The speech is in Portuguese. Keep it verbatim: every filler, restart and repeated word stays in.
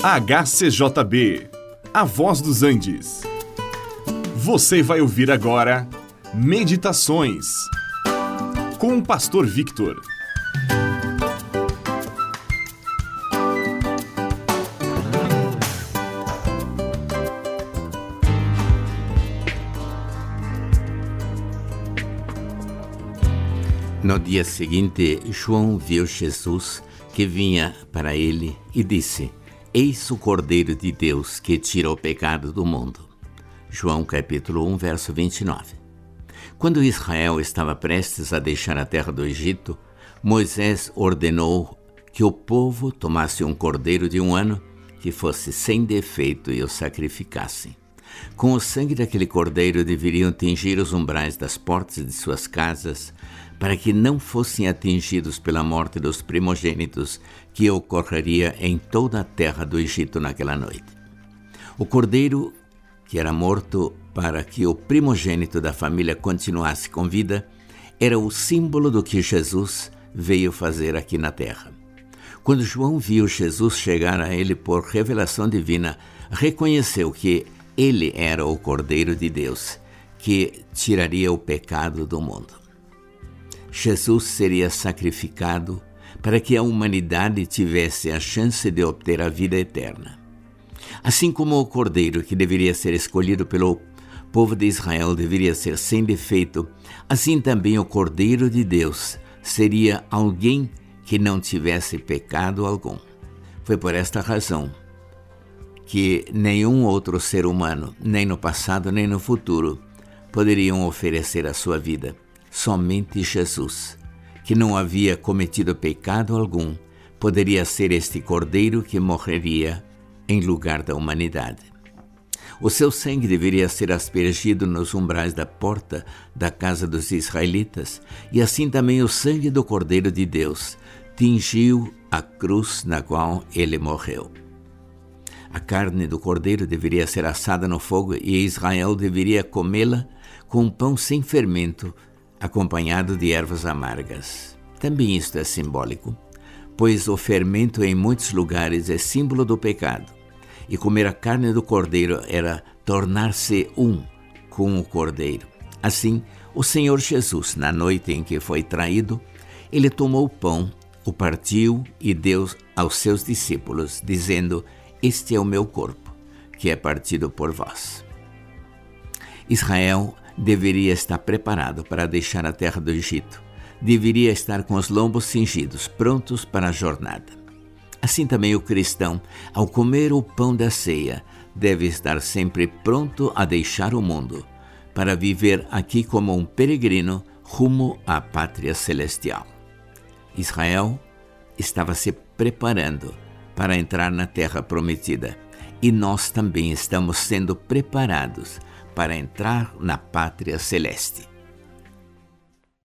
H C J B, A Voz dos Andes. Você vai ouvir agora Meditações com o Pastor Victor. No dia seguinte, João viu Jesus que vinha para ele e disse: Eis o Cordeiro de Deus que tira o pecado do mundo. João capítulo um, verso vinte e nove. Quando Israel estava prestes a deixar a terra do Egito, Moisés ordenou que o povo tomasse um cordeiro de um ano que fosse sem defeito e o sacrificassem. Com o sangue daquele cordeiro deveriam tingir os umbrais das portas de suas casas, para que não fossem atingidos pela morte dos primogênitos que ocorreria em toda a terra do Egito naquela noite. O cordeiro, que era morto para que o primogênito da família continuasse com vida, era o símbolo do que Jesus veio fazer aqui na terra. Quando João viu Jesus chegar a ele por revelação divina, reconheceu que ele era o Cordeiro de Deus, que tiraria o pecado do mundo. Jesus seria sacrificado para que a humanidade tivesse a chance de obter a vida eterna. Assim como o Cordeiro que deveria ser escolhido pelo povo de Israel deveria ser sem defeito, assim também o Cordeiro de Deus seria alguém que não tivesse pecado algum. Foi por esta razão que nenhum outro ser humano, nem no passado nem no futuro, poderiam oferecer a sua vida. Somente Jesus, que não havia cometido pecado algum, poderia ser este cordeiro que morreria em lugar da humanidade. O seu sangue deveria ser aspergido nos umbrais da porta da casa dos israelitas, e assim também o sangue do Cordeiro de Deus tingiu a cruz na qual ele morreu. A carne do cordeiro deveria ser assada no fogo e Israel deveria comê-la com pão sem fermento, acompanhado de ervas amargas. Também isto é simbólico, pois o fermento em muitos lugares é símbolo do pecado, e comer a carne do cordeiro era tornar-se um com o cordeiro. Assim, o Senhor Jesus, na noite em que foi traído, ele tomou o pão, o partiu e deu aos seus discípulos, dizendo: Este é o meu corpo, que é partido por vós. Israel deveria estar preparado para deixar a terra do Egito. Deveria estar com os lombos cingidos, prontos para a jornada. Assim também o cristão, ao comer o pão da ceia, deve estar sempre pronto a deixar o mundo, para viver aqui como um peregrino rumo à pátria celestial. Israel estava se preparando para entrar na terra prometida, e nós também estamos sendo preparados para entrar na pátria celeste.